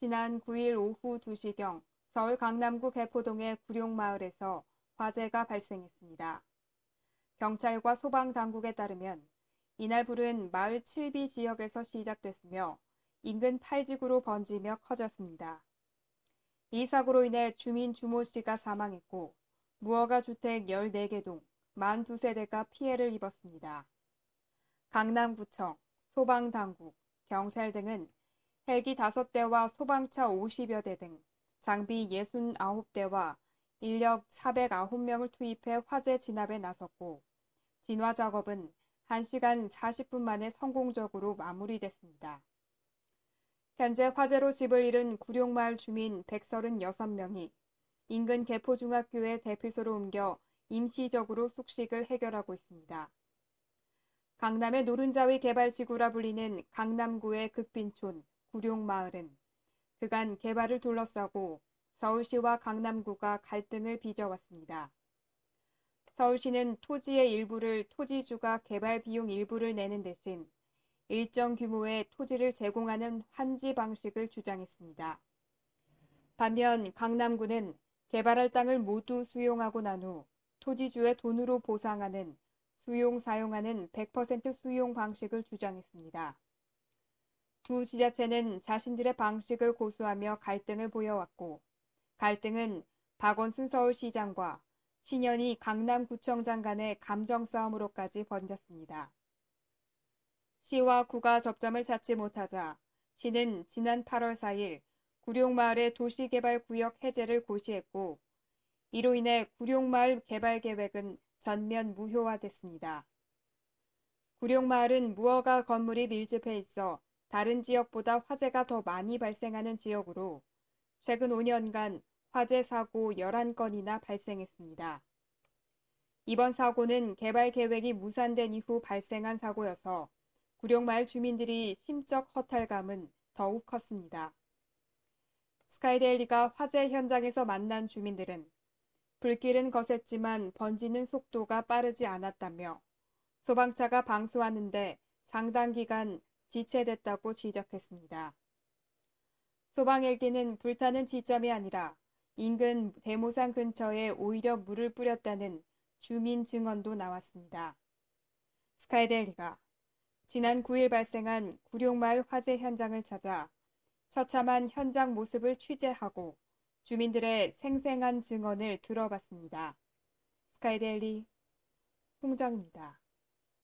지난 9일 오후 2시경 서울 강남구 개포동의 구룡마을에서 화재가 발생했습니다. 경찰과 소방당국에 따르면 이날 불은 마을 7B 지역에서 시작됐으며 인근 8지구로 번지며 커졌습니다. 이 사고로 인해 주민 주모 씨가 사망했고 무허가 주택 14개 동 42세대가 피해를 입었습니다. 강남구청, 소방당국, 경찰 등은 헬기 5대와 소방차 50여 대 등 장비 69대와 인력 409명을 투입해 화재 진압에 나섰고 진화 작업은 1시간 40분 만에 성공적으로 마무리됐습니다. 현재 화재로 집을 잃은 구룡마을 주민 136명이 인근 개포중학교의 대피소로 옮겨 임시적으로 숙식을 해결하고 있습니다. 강남의 노른자위 개발지구라 불리는 강남구의 극빈촌 구룡마을은 그간 개발을 둘러싸고 서울시와 강남구가 갈등을 빚어왔습니다. 서울시는 토지의 일부를 토지주가 개발 비용 일부를 내는 대신 일정 규모의 토지를 제공하는 환지 방식을 주장했습니다. 반면 강남구는 개발할 땅을 모두 수용하고 난 후 토지주의 돈으로 보상하는 수용 사용하는 100% 수용 방식을 주장했습니다. 두 지자체는 자신들의 방식을 고수하며 갈등을 보여왔고 갈등은 박원순 서울시장과 신현희 강남구청장 간의 감정 싸움으로까지 번졌습니다. 시와 구가 접점을 찾지 못하자 시는 지난 8월 4일 구룡마을의 도시개발구역 해제를 고시했고 이로 인해 구룡마을 개발계획은 전면 무효화됐습니다. 구룡마을은 무허가 건물이 밀집해 있어 다른 지역보다 화재가 더 많이 발생하는 지역으로 최근 5년간 화재 사고 11건이나 발생했습니다. 이번 사고는 개발 계획이 무산된 이후 발생한 사고여서 구룡마을 주민들이 심적 허탈감은 더욱 컸습니다. 스카이데일리가 화재 현장에서 만난 주민들은 불길은 거셌지만 번지는 속도가 빠르지 않았다며 소방차가 방수하는데 상당 기간 지체됐다고 지적했습니다. 소방 헬기는 불타는 지점이 아니라 인근 대모산 근처에 오히려 물을 뿌렸다는 주민 증언도 나왔습니다. 스카이데일리가 지난 9일 발생한 구룡마을 화재 현장을 찾아 처참한 현장 모습을 취재하고 주민들의 생생한 증언을 들어봤습니다. 스카이데일리 홍정입니다.